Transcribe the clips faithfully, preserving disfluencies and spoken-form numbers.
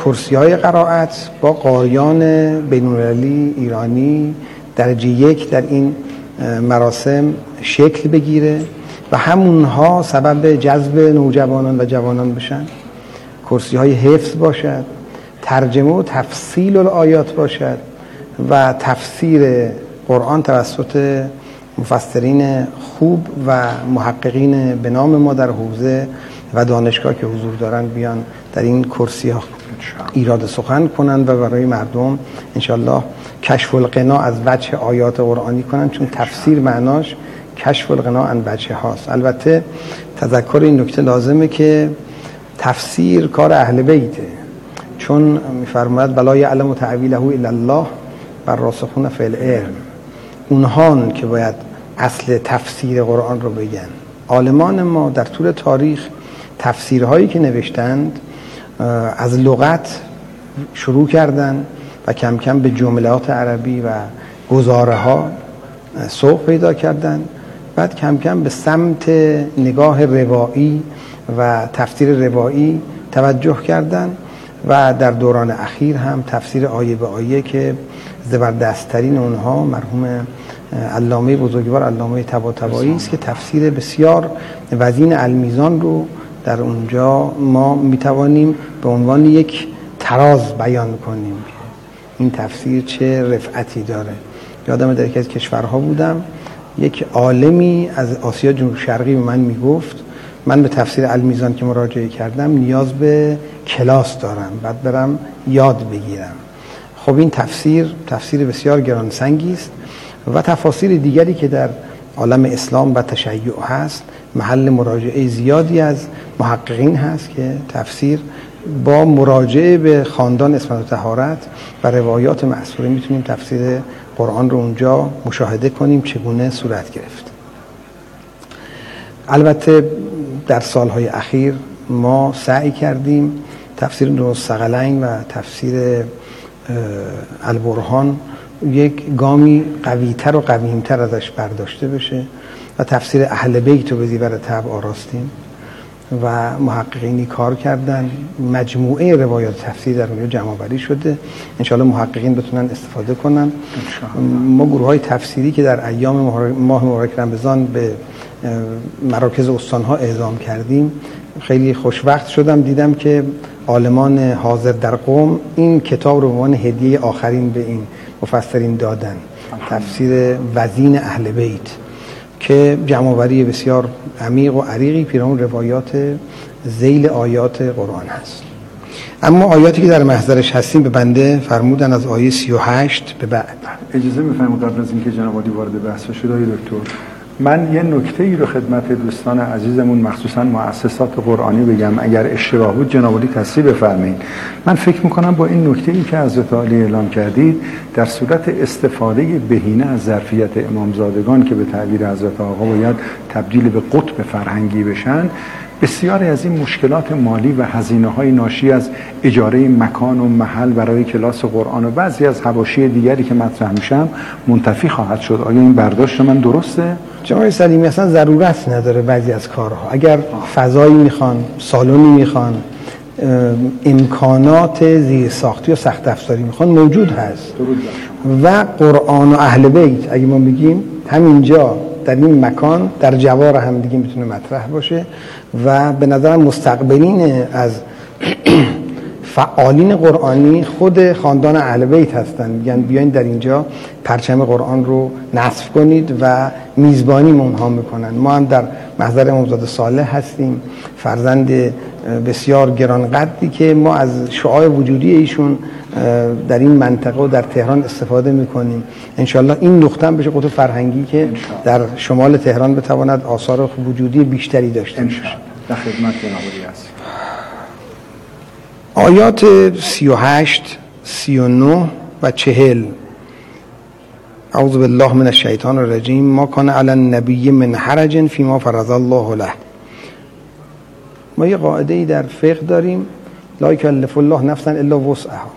کرسی‌های قرائت با قاریان بین‌المللی ایرانی درجه یک در این مراسم شکل بگیره و همونها سبب جذب نوجوانان و جوانان بشن. کرسی‌های حفظ باشد، ترجمه و تفصیل الآیات باشد و تفسیر قرآن توسط مفسرین خوب و محققین به نام ما در حوزه و دانشگاه که حضور دارن بیان در این کرسی‌ها ایراد سخن کنند و برای مردم انشالله کشف الغنا از وجه آیات قرآنی کنند، چون تفسیر معناش کشف الغنا عن وجه هاست. البته تذکر این نکته لازمه که تفسیر کار اهل بیته، چون می‌فرماید بلا یعلم تعویله الا الله والراسخون فی العلم. اونهان که باید اصل تفسیر قرآن رو بگن. عالمان ما در طول تاریخ تفسیرهایی که نوشتند از لغت شروع کردن و کم کم به جملات عربی و گزاره ها سوق پیدا کردن، بعد کم کم به سمت نگاه روایی و تفسیر روایی توجه کردن و در دوران اخیر هم تفسیر آیه به آیه که زبردست‌ترین اونها مرحوم علامه بزرگوار علامه طباطبایی است که تفسیر بسیار وزین المیزان رو در اونجا ما میتوانیم به عنوان یک تراز بیان کنیم که این تفسیر چه رفعتی داره. یادم در یکی از کشورها بودم، یک عالمی از آسیا جنوب شرقی به من میگفت من به تفسیر المیزان که مراجعه کردم نیاز به کلاس دارم، بعد برم یاد بگیرم. خب این تفسیر تفسیر بسیار گرانسنگی است و تفاسیر دیگری که در عالم اسلام و تشیع هست محل مراجعه زیادی از محققین هست که تفسیر با مراجعه به خاندان اسمت و طهارت و روایات معصوره میتونیم تفسیر قرآن رو اونجا مشاهده کنیم چگونه صورت گرفت. البته در سالهای اخیر ما سعی کردیم تفسیر نور الثقلین و تفسیر البرهان یک گامی قوی‌تر و قویم‌تر ازش برداشته بشه و تفسیر اهل بیت رو به زیور طبع آراستیم و محققینی کار کردن، مجموعه روایات تفسیر در اونجا جمع آوری شده، انشاءالله محققین بتونن استفاده کنن. ما گروه های تفسیری که در ایام ماه مبارک رمضان به مراکز استانها اعزام کردیم خیلی خوشوقت شدم دیدم که عالمان حاضر در قم این کتاب رو به عنوان هدیه آخرین به این مفسرین دادن، تفسیر وزین اهل بیت که جمع‌آوری بسیار عمیق و عریقی پیرامون روایات ذیل آیات قرآن هست. اما آیاتی که در محضرش هستیم به بنده فرمودن از آیه سی و هشت به بعد. اجازه می‌فرمایید قبل از اینکه جناب عالی وارد بحث بشه آقای دکتر، من یه نکته‌ای رو خدمت دوستان عزیزمون مخصوصا مؤسسات قرآنی بگم، اگر اشتباه بود جناب عالی تصحیح بفرمایید. من فکر می‌کنم با این نکته‌ای که حضرت عالی اعلام کردید در صورت استفاده بهینه از ظرفیت امامزادگان که به تعبیر حضرت آقا باید تبدیل به قطب فرهنگی بشن، بسیاری از این مشکلات مالی و هزینه‌های ناشی از اجاره مکان و محل برای کلاس قرآن و بعضی از حواشی دیگری که مطرح میشم منتفی خواهد شد. آیا این برداشت من درسته؟ جناب سلیمی اصلا ضرورت نداره بعضی از کارها. اگر فضایی میخوان، سالونی میخوان، امکانات زیر ساختی و سخت افزاری میخوان موجود هست و قرآن و اهل بیت اگه ما بگیم همینجا در این مکان در جوار هم دیگه میتونه مطرح باشه و به نظرم مستقبلین از فعالین قرآنی خود خاندان اهل بیت هستن، میگن بیاین در اینجا پرچم قرآن رو نصب کنید و میزبانی اونها میکنن. ما هم در محضر امامزاده صالح هستیم، فرزند بسیار گرانقدری که ما از شعاع وجودی ایشون در این منطقه و در تهران استفاده میکنیم. انشالله این نقطه هم بشه قطب فرهنگی که در شمال تهران بتواند آثار وجودی بیشتری داشته باشه. در خدمت جناب هست. آیات سی و هشت، سی و نه و چهل. اعوذ بالله من الشیطان الرجیم. ما کان علی النبی من حرج فیما فرض الله له. ما یه قاعده‌ای در فقه داریم، لا یکلف الله نفسا الا وسعها،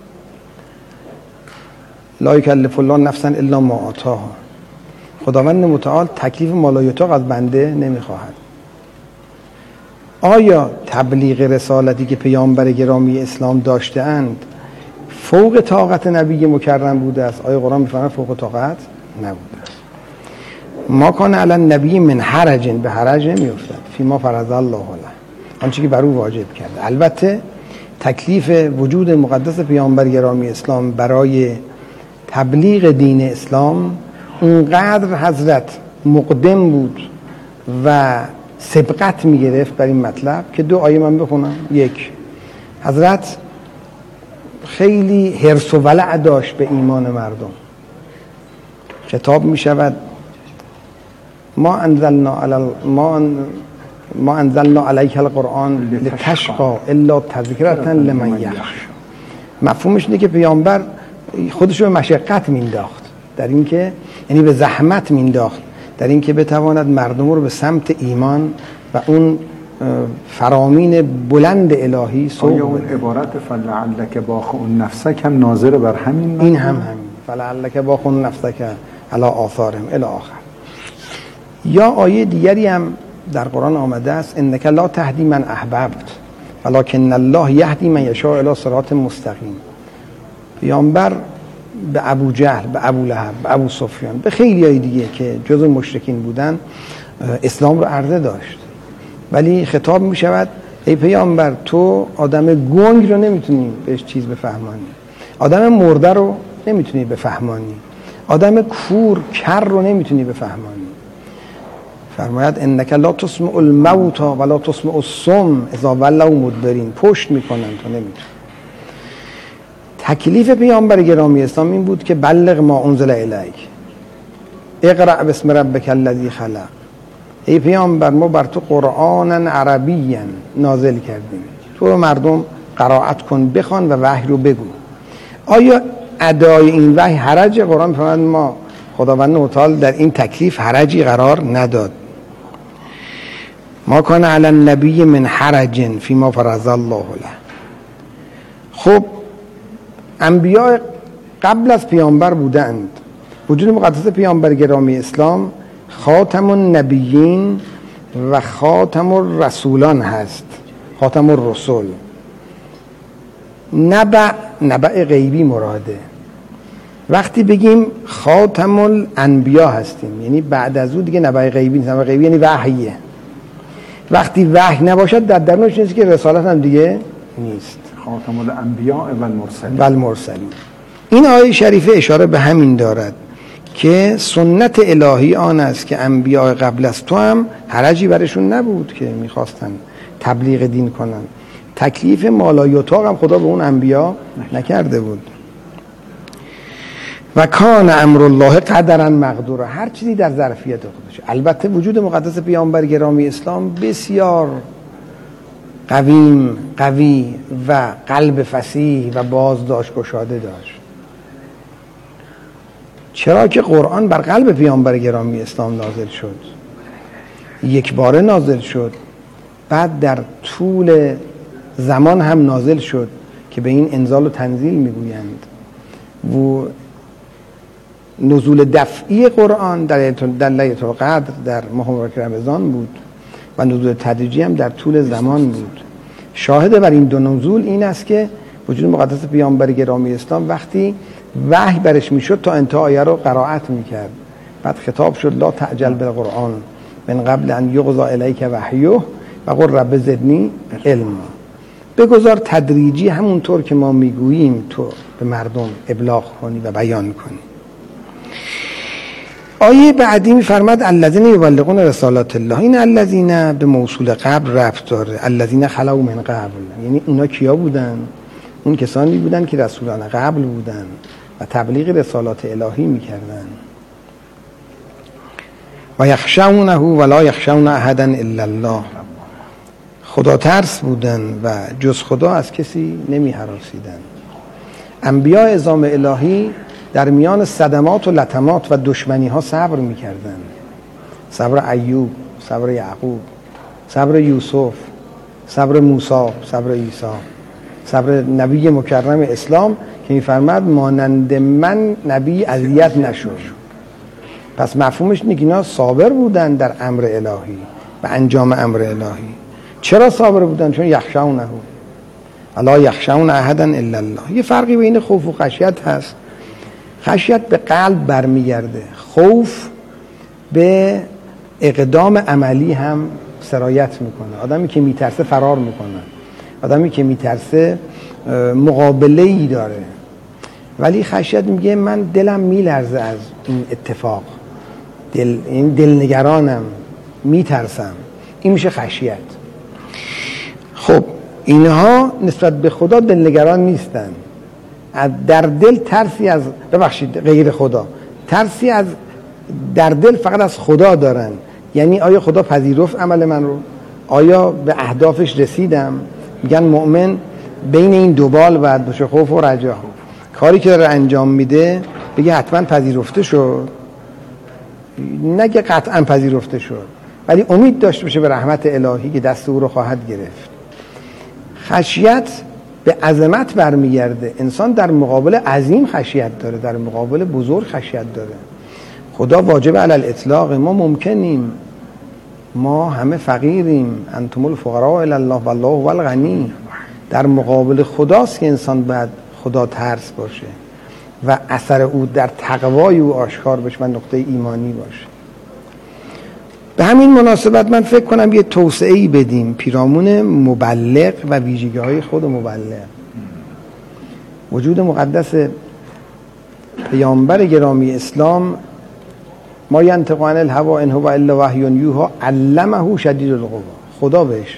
لا یکلف الله نفسا الا ما آتاها. خداوند متعال تکلیف ما لا یطاق از بنده نمیخواهد. آیا تبلیغ رسالتی که پیامبر گرامی اسلام داشته اند فوق طاقت نبی مکرم بوده است؟ آیا قرآن میفرماید فوق طاقت نبوده است؟ ما کان علی النبی من حرج، به حرج نمیافتد فیما فرض الله له، آنچه که بر او واجب کرده. البته تکلیف وجود مقدس پیامبر گرامی اسلام برای تبلیغ دین اسلام اونقدر حضرت مقدم بود و سبقت میگرفت بر این مطلب که دو آیه من بخونم. یک، حضرت خیلی حرص و ولع داشت به ایمان مردم. خطاب میشود ما انزلنا علی ما ما انزلنا علیک القرآن لتشقى الا تذکرة لمن یخشی. مفهومش اینه که پیامبر خودش رو به مشقت مینداخت، در این که یعنی به زحمت مینداخت در این که بتواند مردم رو به سمت ایمان و اون فرامین بلند الهی سوق بده. اون عبارت فلعلک باخع نفسک هم ناظر بر همین این هم همین فلعلک باخع نفسک علی آثارهم الی آخر. یا آیه دیگری هم در قرآن آمده است انک لا تهدی من احببت ولکن الله یهدی من یشاء الی صراط مستقیم. پیامبر به ابو جهل، به ابو لهب، به ابو سفیان، به خیلی های دیگه که جزو مشرکین بودن اسلام رو عرضه داشت، ولی خطاب می شود ای پیامبر تو آدم گنگ رو نمیتونی بهش چیز بفهمانی، آدم مرده رو نمیتونی بفهمانی، آدم کور کر رو نمیتونی بفهمانی. فرماید انک لا تسمع الموتى ولا تسمع الصم اذا ولوا مدبرین، پشت میکنن تو نمیتونی. تکلیف پیامبر گرامی اسلام این بود که بلغ ما انزل الیک اقرأ باسم ربک الذی خلق. ای پیامبر ما بر تو قرآن عربی نازل کردیم، تو رو مردم قرائت کن، بخوان و وحی رو بگو. آیا ادای این وحی حرج؟ قرآن فرمود ما خداوند متعال در این تکلیف حرجی قرار نداد. ما کان علی النبی من حرج فیما فرض الله له. خب انبیاء قبل از پیامبر بودند. وجود مقدس پیامبر گرامی اسلام خاتم النبیین و خاتم الرسولان هست، خاتم الرسول. نبع نبع غیبی مراده. وقتی بگیم خاتم الانبیا هستیم یعنی بعد از او دیگه نبع غیبی نیست. نبع غیبی یعنی وحیه. وقتی وحی نباشد در درونش نیست که رسالت هم دیگه نیست. خاتم الانبیاء و المرسلین و المرسلین. این آیه شریفه اشاره به همین دارد که سنت الهی آن است که انبیاء قبل از تو هم حرجی برشون نبود که میخواستن تبلیغ دین کنن. تکلیف مالایوتاق هم خدا به اون انبیا نکرده بود. و کان امر الله قدرا مقدورا، هر چیزی در ظرفیت خودش. البته وجود مقدس پیامبر گرامی اسلام بسیار قویم، قوی و قلب فصیح و بازداشت گشاده داشت. چرا که قرآن بر قلب پیامبر گرامی اسلام نازل شد، یک باره نازل شد، بعد در طول زمان هم نازل شد که به این انزال و تنزیل میگویند. و نزول دفعی قرآن در در لیلة القدر در ماه مبارک رمضان بود و نزول تدریجی هم در طول زمان بود. شاهد بر این دو نزول این است که وجود مقدس پیامبر گرامی اسلام وقتی وحی برش میشد تا انتهای آیه رو قرائت میکرد، بعد خطاب شد لا تعجل بالقرآن من قبل ان یقضی الیک وحیه و قل رب زدنی علما. بگذار تدریجی همونطور که ما میگوییم تو به مردم ابلاغ کنی و بیان کنی. آیه بعدی میفرماد الذین یبلغون رسالات الله. این الذین به موصول قبل ربط داره. الذین خلو من قبل، یعنی اینا کیا بودن؟ اون کسانی بودن که رسولان قبل بودن و تبلیغ رسالات الهی میکردن. و یخشونه ولا یخشون احدا الا الله. خدا ترس بودن و جز خدا از کسی نمی هراسیدن. انبیاء اعظام الهی در میان صدمات و لطمات و دشمنی ها صبر میکردن. صبر ایوب، صبر یعقوب، صبر یوسف، صبر موسی، صبر عیسی، صبر نبی مکرم اسلام که میفرماد مانند من نبی اذیت نشد. پس مفهومش اینه که اینا صابر بودن در امر الهی و انجام امر الهی چرا صابر بودن؟ چون یخشونه الا یخشون احدا الا الله. یه فرقی بین خوف و خشیت هست. خشیت به قلب برمیگرده، خوف به اقدام عملی هم سرایت میکنه. آدمی که میترسه فرار میکنه، آدمی که میترسه مقابله ای داره. ولی خشیت میگه من دلم میلرزه از این اتفاق، دل این دلنگرانم، میترسم. این میشه خشیت. خب اینها نسبت به خدا دلنگران نیستن. در دل ترسی از ببخشید غیر خدا، ترسی از در دل فقط از خدا دارن. یعنی آیا خدا پذیرفت عمل من رو؟ آیا به اهدافش رسیدم؟ میگن مؤمن بین این دو بال باید باشه، خوف و رجا. کاری که داره انجام میده بگه حتما پذیرفته شد، نگه قطعا پذیرفته شد، ولی امید داشته باشه به رحمت الهی که دست او رو خواهد گرفت. خشیت به عظمت برمیگرده. انسان در مقابل عظیم خشیت داره، در مقابل بزرگ خشیت داره. خدا واجب علی الاطلاق، ما ممکنیم، ما همه فقیریم، انتم الفقراء الی الله والله هو الغنی. در مقابل خداست که انسان باید خدا ترس باشه و اثر او در تقوای او آشکار بشه و نقطه ایمانی باشه. به همین مناسبت من فکر کنم یه توسعه‌ای بدیم پیرامون مبلغ و ویژگی‌های خود مبلغ. وجود مقدس پیامبر گرامی اسلام، ما ینطق عن الهوی ان هو الا وحی یوحی علمه شدید القوا. خدا بهش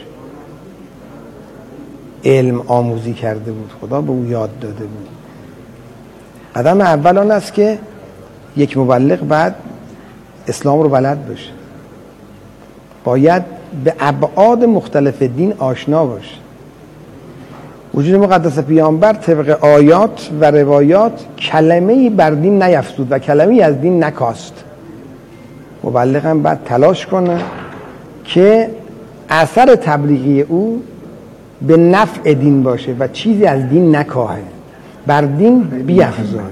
علم آموزی کرده بود، خدا به او یاد داده بود. قدم اول آن است که یک مبلغ بعد اسلام رو بلد بشه، باید به ابعاد مختلف دین آشنا باشه. وجود مقدس پیامبر طبق آیات و روایات کلمه‌ای بر دین نیفزود و کلمه‌ای از دین نکاست. مبلغ هم باید تلاش کنه که اثر تبلیغی او به نفع دین باشه و چیزی از دین نکاهه، بر دین بیفزایه.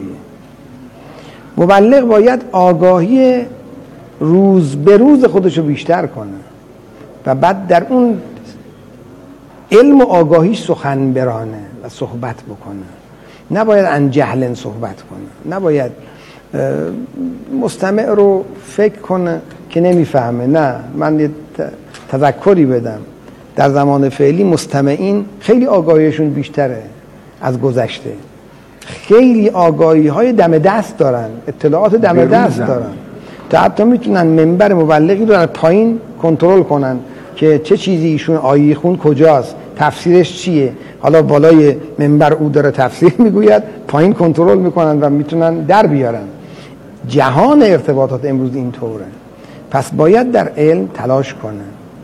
مبلغ باید آگاهی روز به روز خودشو بیشتر کنه و بعد در اون علم و آگاهیش سخن برانه و صحبت بکنه. نباید عن جهل صحبت کنه، نباید مستمع رو فکر کنه که نمیفهمه. نه، من یه تذکری بدم. در زمان فعلی مستمعین خیلی آگاهیشون بیشتره از گذشته، خیلی آگاهی های دم دست دارن، اطلاعات دم دست دارن، تا حتی میتونن منبر مبلغی رو در پایین کنترل کنن که چه چیزی ایشون آیه خون کجاست، تفسیرش چیه. حالا بالای منبر او داره تفسیر میگوید، پایین کنترل میکنن و میتونن در بیارن. جهان ارتباطات امروز این طوره. پس باید در علم تلاش کنه.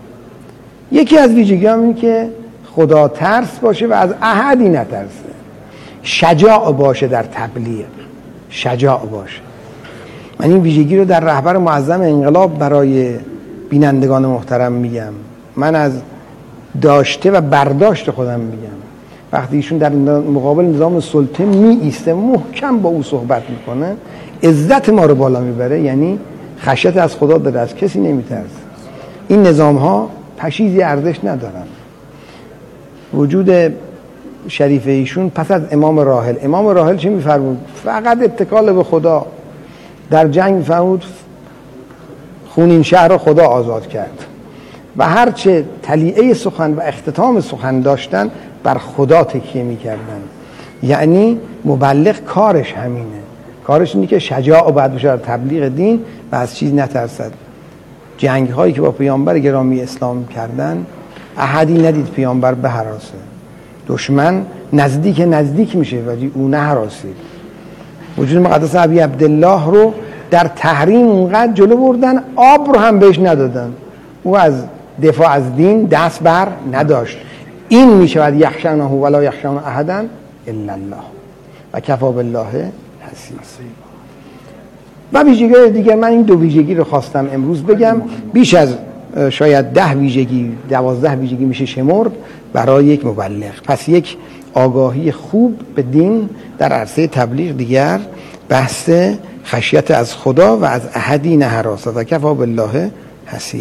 یکی از ویژگی هم این که خدا ترس باشه و از احدی نترسه. شجاع باشه در تبلیغ، شجاع باشه. من این ویژگی رو در رهبر معظم انقلاب برای بینندگان محترم میگم. من از داشته و برداشت خودم میگم. وقتی ایشون در مقابل نظام سلطه می ایسته، محکم با او صحبت میکنه، عزت ما رو بالا میبره. یعنی خشیت از خدا داره، از کسی نمیترسه. این نظام ها پشیزی ارزش ندارن. وجود شریف ایشون پس از امام راحل، امام راحل چی میفرمود؟ فقط اتکال به خدا. در جنگ میفرمود خونین شهر رو خدا آزاد کرد و هرچه تلیعه سخن و اختتام سخن داشتن بر خدا تکیه میکردن. یعنی مبلغ کارش همینه، کارش اینه که شجاع و بعد بشه در تبلیغ دین و از چیز نترسد. جنگ هایی که با پیامبر گرامی اسلام کردن، احدی ندید پیامبر بهراسه. دشمن نزدیک نزدیک میشه ولی او نهراسید. وجود مقدس ابی عبدالله رو در تحریم اونقدر جلو بردن، آب رو هم بهش ندادن. او از دفاع از دین دست بر نداشت. این میشود یخشونه ولا یخشون احدا الا الله و کفی بالله حسیب. و ویژگی دیگه، من این دو ویژگی رو خواستم امروز بگم. بیش از شاید ده ویژگی، دوازده ویژگی میشه شمرد برای یک مبلغ. پس یک آگاهی خوب به دین در عرصه تبلیغ، دیگر بحث خشیت از خدا و از احدی نهراسد و کفی بالله حسیبا.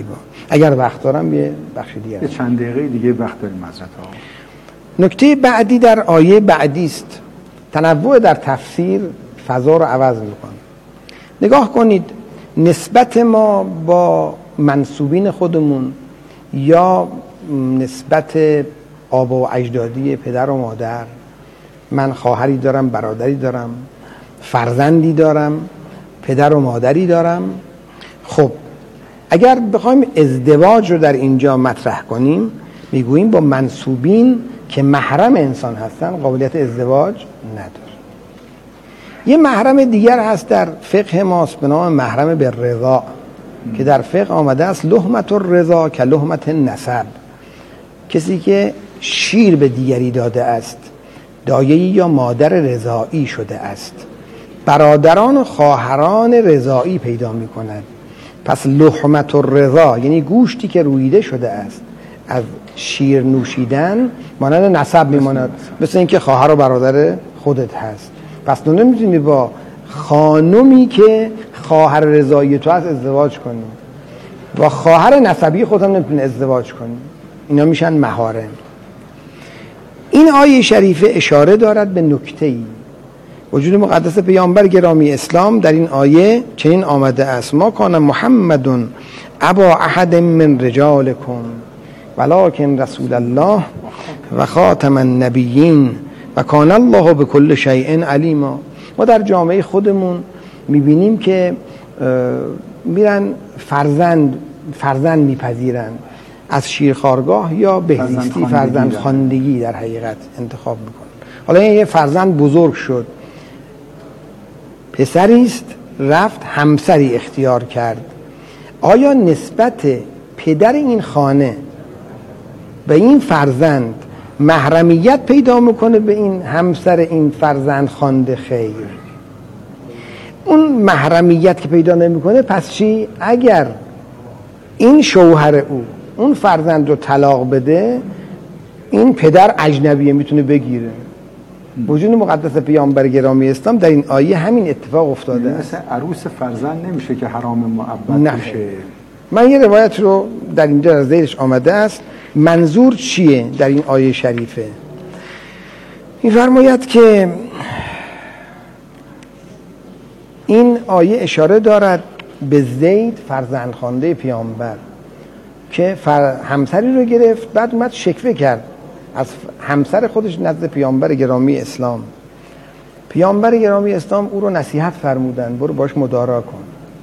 اگر وقت دارم یه بخش دیگه یه چند دقیقه دیگه وقت داریم حضرت ها. نکته بعدی در آیه بعدی است. تنوع در تفسیر فضا رو عوض میکنه. نگاه کنید نسبت ما با منسوبین خودمون یا نسبت آبا و اجدادی پدر و مادر، من خواهری دارم، برادری دارم، فرزندی دارم، پدر و مادری دارم. خب اگر بخوایم ازدواج رو در اینجا مطرح کنیم میگوییم با منسوبین که محرم انسان هستن قابلیت ازدواج نداره. یه محرم دیگر هست در فقه ماست به نام محرم بالرضا که در فقه آمده است لحمت الرضا که لحمت نسب. کسی که شیر به دیگری داده است، دایه‌ای یا مادر رضایی شده است، برادران و خواهران رضایی پیدا می کند. پس لحمت الرضا یعنی گوشتی که رویده شده است از شیر نوشیدن مانند نسب میماند، مثل اینکه خواهر و برادر خودت هست. پس تو نمیتونی با خانومی که خواهر رضایی تو هست ازدواج کنی، با خواهر نسبی خودت هم نمیتونی ازدواج کنی. اینا میشن محارم. این آیه شریفه اشاره دارد به نکته‌ای. وجود مقدس پیامبر گرامی اسلام در این آیه چنین آمده است: ما کان محمد ابا احد من رجالکم ولکن رسول الله و خاتم النبیین و کان الله بكل شیء علیما. ما در جامعه خودمون میبینیم که میرن فرزند فرزند میپذیرن، از شیرخوارگاه یا بهزیستی فرزند خواندگی در حقیقت انتخاب میکنن. حالا این یه فرزند بزرگ شد، پسری است، رفت همسری اختیار کرد. آیا نسبت پدر این خانه به این فرزند محرمیت پیدا میکنه به این همسر این فرزند خوانده؟ خیر. اون محرمیت که پیدا نمیکنه پس چی؟ اگر این شوهر او اون فرزند رو طلاق بده، این پدر اجنبیه میتونه بگیره. وجود مقدس پیامبر گرامی اسلام در این آیه همین اتفاق افتاده است. مثل عروس فرزند نمیشه که حرام معبد بشه. من یه روایت رو در اینجا در زیرش آمده است. منظور چیه در این آیه شریفه؟ این فرماید که این آیه اشاره دارد به زید فرزند خوانده پیامبر که همسری رو گرفت، بعد اومد شکوه کرد از همسر خودش نزد پیامبر گرامی اسلام. پیامبر گرامی اسلام او رو نصیحت فرمودن برو باش مدارا کن.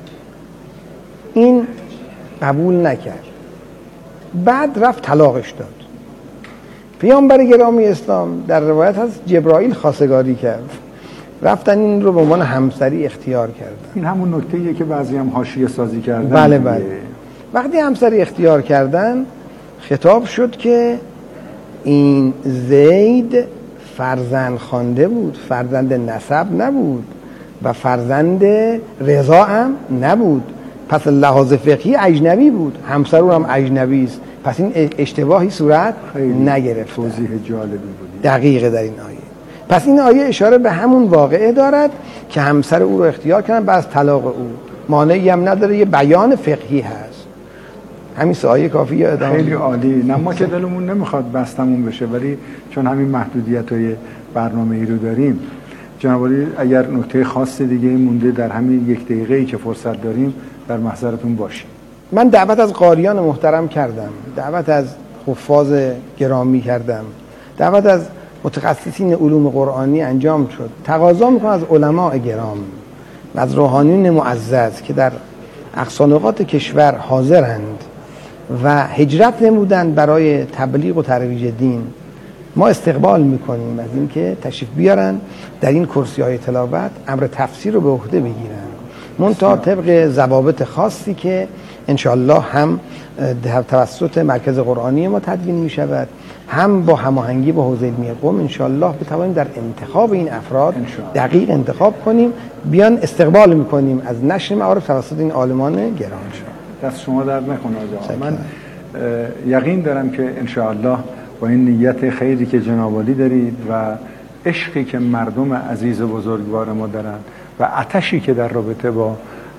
این قبول نکرد، بعد رفت طلاقش داد. پیامبر گرامی اسلام در روایت هست جبرائیل خواستگاری کرد، رفتن این رو به عنوان همسری اختیار کردن. این همون نکته‌ایه که بعضی هم حاشیه سازی کردن. بله بله. وقتی همسری اختیار کردن خطاب شد که این زید فرزند خوانده بود، فرزند نسب نبود و فرزند رضا هم نبود. پس لحاظ فقهی اجنبی بود، همسر او هم اجنبی است. پس این اشتباهی صورت نگرفت. توضیح جالبی بود دقیقه در این آیه. پس این آیه اشاره به همون واقعه دارد که همسر او رو اختیار کردن بعد از طلاق او. مانعی هم نداره، یه بیان فقهی هست. همین سه آیه کافیه ادامه. خیلی عالی. نه ما که دلمون نمیخواد بستمون بشه، ولی چون همین محدودیت‌های برنامه‌ای رو داریم، جناب عالی اگر نکته خاص دیگه مونده در همین یک دقیقه‌ای که فرصت داریم در محضرتون باشیم. من دعوت از قاریان محترم کردم، دعوت از حفاظ گرامی کردم، دعوت از متخصصین علوم قرآنی انجام شد. تقاضا میکنم از علماء گرام و از روحانیون معزز که در اقصا نقاط کشور حاضرند و هجرت نمودند برای تبلیغ و ترویج دین، ما استقبال میکنیم از این که تشریف بیارن در این کرسی‌های تلاوت امر تفسیر رو به عهده بگیرن، منتها طبق ضوابط خاصی که انشاءالله هم توسط مرکز قرآنی ما تدوین می شود، هم با هماهنگی با حوزه علمی قم انشاءالله بتوانیم در انتخاب این افراد دقیق انتخاب کنیم، بیان استقبال میکنیم از نشر معارف توسط این عالمان گران. دست شما درد نکنه آقا. من یقین دارم که انشاءالله با این نیت خیری که جناب عالی دارید و عشقی که مردم عزیز و بزرگوار ما دارن و آتشی که در رابطه با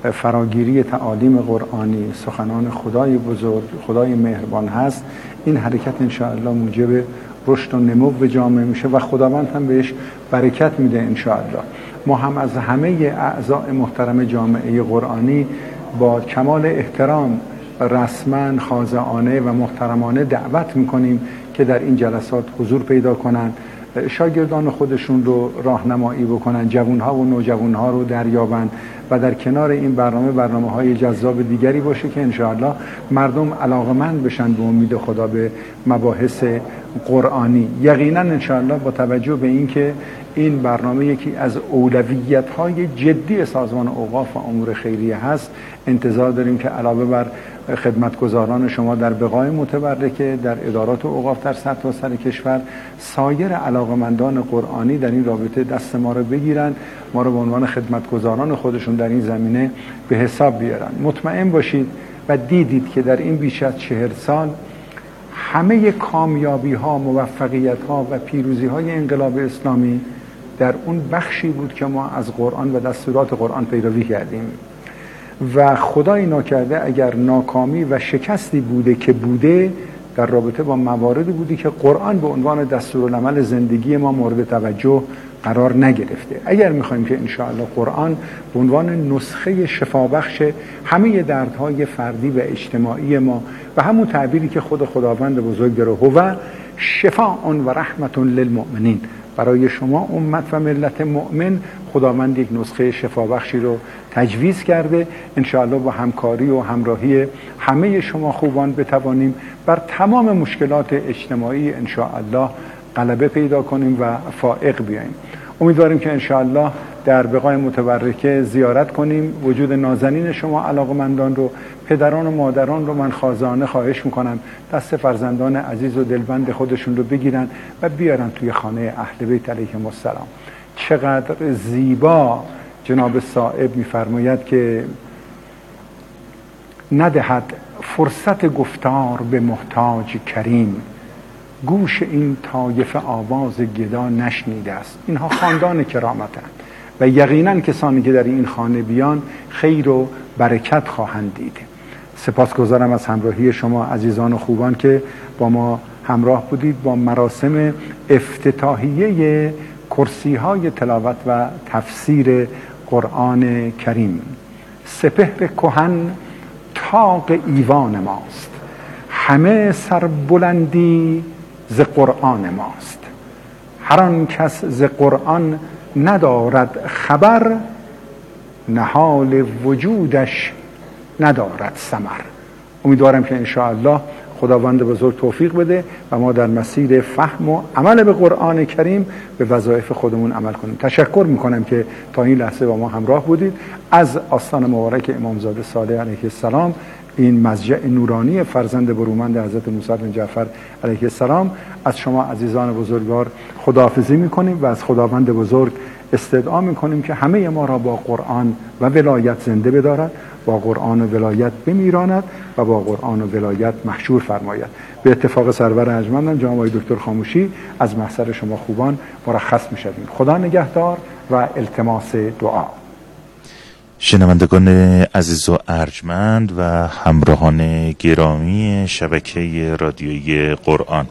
فراگیری تعالیم قرآنی، سخنان خدای بزرگ، خدای مهربان هست، این حرکت انشاءالله موجب رشد و نمو به جامعه میشه و خداوند هم بهش برکت میده انشاءالله. ما هم از همه اعضاء محترم جامعه قرآنی با کمال احترام رسما، خاضعانه و محترمانه دعوت میکنیم که در این جلسات حضور پیدا کنن، شاگردان خودشون رو راهنمایی بکنن، جوانها و نوجوانها رو دریابن و در کنار این برنامه برنامه های جذاب دیگری باشه که انشاءالله مردم علاقمند بشن به امید خدا به مباحث قرآنی. یقینا انشاءالله با توجه به این که این برنامه یکی از اولویت های جدی سازمان اوقاف و امور خیریه هست، انتظار داریم که علاوه بر خدمتگزاران شما در بقای متبرکه در ادارات اوقاف در سطح و سر کشور، سایر علاقمندان قرآنی در این رابطه دست ما رو بگیرن، ما رو به عنوان خدمتگزاران خودشون در این زمینه به حساب بیارن. مطمئن باشید و دیدید که در این بیش از چهل سال همه کامیابی ها، موفقیت ها و پیروزی های انقلاب اسلامی در اون بخشی بود که ما از قرآن و دستورات قرآن پیروی کردیم و خدای ناکرده اگر ناکامی و شکستی بوده که بوده در رابطه با مواردی بودی که قرآن به عنوان دستورالعمل زندگی ما مورد توجه قرار نگرفته. اگر میخوایم که انشاءالله قرآن به عنوان نسخه شفابخش همه دردهای فردی و اجتماعی ما و همون تعبیری که خود خداوند بزرگ داره، هو شفاء و رحمت للمؤمنین، برای شما امت و ملت مؤمن خداوند یک نسخه شفابخشی رو تجویز کرده. انشاءالله با همکاری و همراهی همه شما خوبان بتوانیم بر تمام مشکلات اجتماعی انشاءالله غلبه پیدا کنیم و فائق بیاییم. امیدواریم که انشاءالله در بقای متبرکه زیارت کنیم. وجود نازنین شما علاقمندان رو، پدران و مادران رو من خاضعانه خواهش میکنم دست فرزندان عزیز و دلبند خودشون رو بگیرن و بیارن توی خانه اهل بیت علیهم السلام. چقدر زیبا جناب صاحب میفرماید که ندهد فرصت گفتار به محتاج کریم، گوش این طایفه آواز گدا نشنیده است. اینها خاندان کرامتند و یقینا کسانی که در این خانه بیان خیر و برکت خواهند دید. سپاسگزارم از همراهی شما عزیزان و خوبان که با ما همراه بودید با مراسم افتتاحیه کرسی های تلاوت و تفسیر قرآن کریم. سپهر کهن طاق ایوان ماست، همه سربلندی ز قرآن ماست. هر آن کس ز قرآن ندارد خبر، نهال وجودش ندارد ثمر. امیدوارم که انشاءالله خداوند بزرگ توفیق بده و ما در مسیر فهم و عمل به قرآن کریم به وظایف خودمون عمل کنیم. تشکر میکنم که تا این لحظه با ما همراه بودید. از آستان مبارک امامزاده صالح علیه السلام، این مضجع نورانی فرزند برومند حضرت موسی بن جعفر علیه السلام، از شما عزیزان بزرگوار خداحافظی میکنیم و از خداوند بزرگ استدعا میکنیم که همه ما را با قرآن و ولایت زنده بدارد، با قرآن و ولایت بمیراند و با قرآن و ولایت محشور فرماید. به اتفاق سرور ارجمندم جناب آقای دکتر خاموشی از محضر شما خوبان مرخص میشویم. خدا نگهدار و التماس دعا. شنوندگان عزیز و ارجمند و همراهان گرامی شبکه رادیویی قرآن،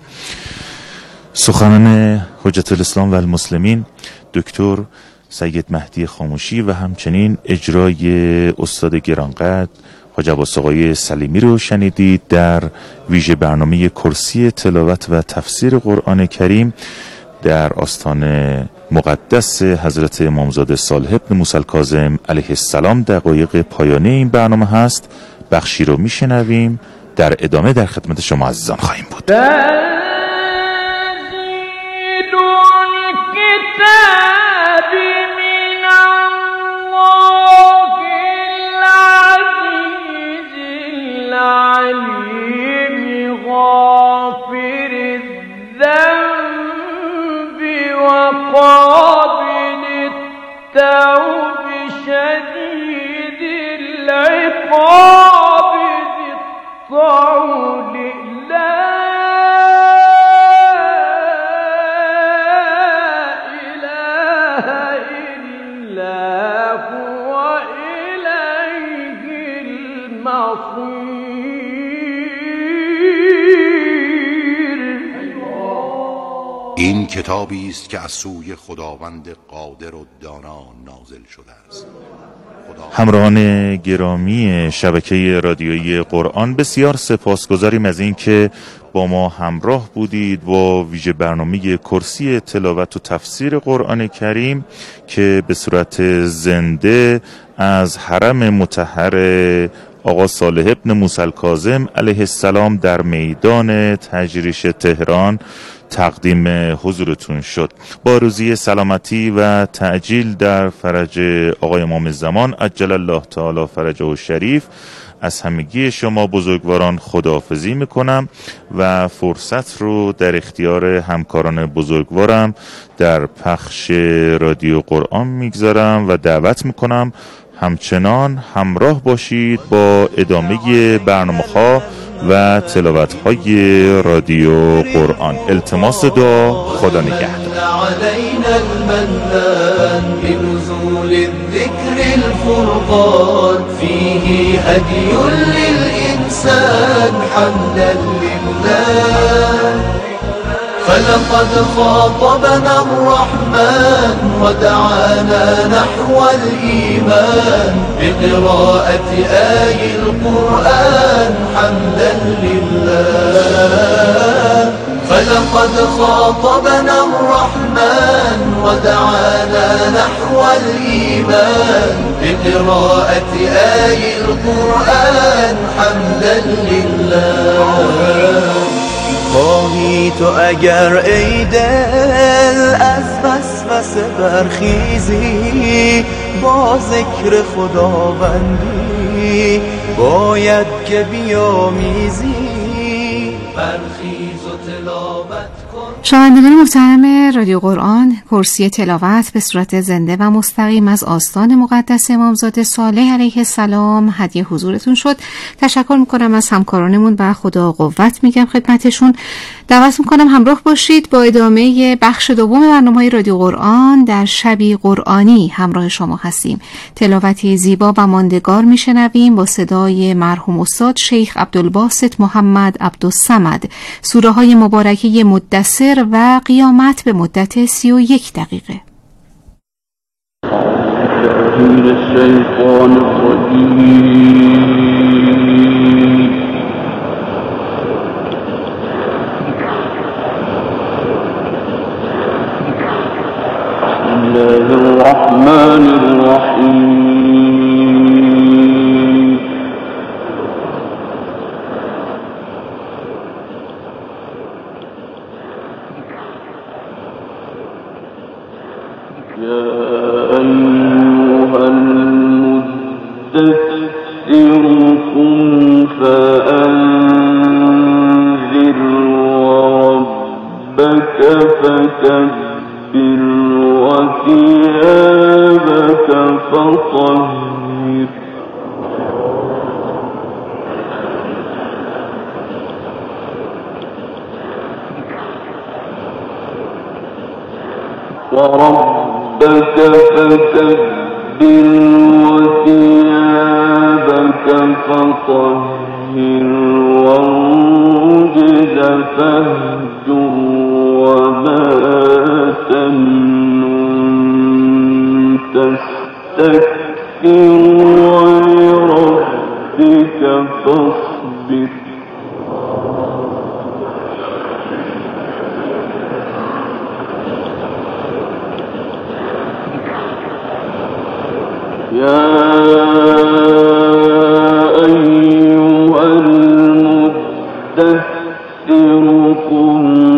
سخنان حجت الاسلام و المسلمین دکتر سید مهدی خاموشی و همچنین اجرای استاد گرانقدر حاج عباس آقای سلیمی رو شنیدید در ویژه برنامه کرسی تلاوت و تفسیر قرآن کریم در آستان مقدس حضرت امامزاده صالح بن موسی الکاظم علیه السلام. دقایق پایانی این برنامه هست. بخشی رو میشنویم، در ادامه در خدمت شما عزیزان خواهیم بود. قابل التوب شديد العقاب ذي الطول لا إله إلا هو إليه این کتابی است که از سوی خداوند قادر و دانا نازل شده است. همراهان گرامی شبکه رادیویی قرآن، بسیار سپاسگزاریم از این که با ما همراه بودید و ویژه برنامه کرسی تلاوت و تفسیر قرآن کریم که به صورت زنده از حرم مطهر آقا صالح ابن موسی الکاظم علیه السلام در میدان تجریش تهران تقدیم حضورتون شد. با روزی سلامتی و تعجیل در فرج آقای امام زمان عجل الله تعالی فرجه و شریف از همگی شما بزرگواران خداحافظی میکنم و فرصت رو در اختیار همکاران بزرگوارم در پخش رادیو قرآن میگذارم و دعوت میکنم همچنان همراه باشید با ادامه برنامه‌ها و تلاوت‌های رادیو قرآن. التماس دعا. خدا نگهدار. علينا المنان بنزول الذكر الفرقان فيه هدي للإنسان حمدا لله فلقد خاطبنا الرحمن ودعانا نحو الإيمان بقراءة آي القرآن حمدا لله فلقد خاطبنا الرحمن ودعانا نحو الإيمان بقراءة آي القرآن حمدا لله خواهی تو اگر ای دل از وسوسه برخیزی با ذکر خداوندی باید که بیامیزی برخیز و تلاوت کن. شنوندگان محترم رادیو قرآن، کرسی تلاوت به صورت زنده و مستقیم از آستان مقدس امامزاده صالح علیه السلام هدیه حضورتون شد. تشکر میکنم از همکارانمون و خدا قوت میگم خدمتشون. دعوت میکنم همراه باشید با ادامه بخش دوم برنامه‌های رادیو قرآن. در شبی قرآنی همراه شما هستیم. تلاوتی زیبا و ماندگار میشنویم با صدای مرحوم استاد شیخ عبدالباسط محمد عبدالصمد. سوره های مبارکه مدثر و قیامت به مدت سی و یک دقیقه. من الشیطان الرجیم بسم الله الرحمن الرحیم یا أيها المدثر قم فأنذر وربك فكبر وثيابك فطهر وربك فكبر وثيابك فطهر والرجز فاهجر وما تمنن تستكثر ولربك فاصبر يا أيها المدثر قم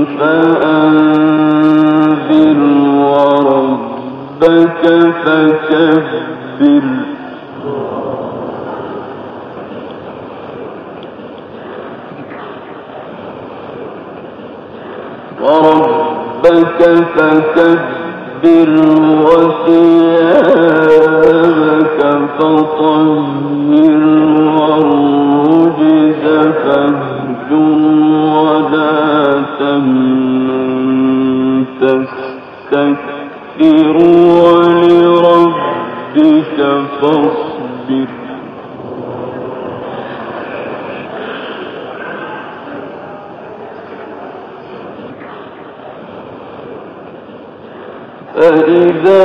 فأنذر وربك فكبر وربك فكبر وثيابك فطهر والرجز فاهجر ولا تمنن تستكثر ولربك فاصبر فإذا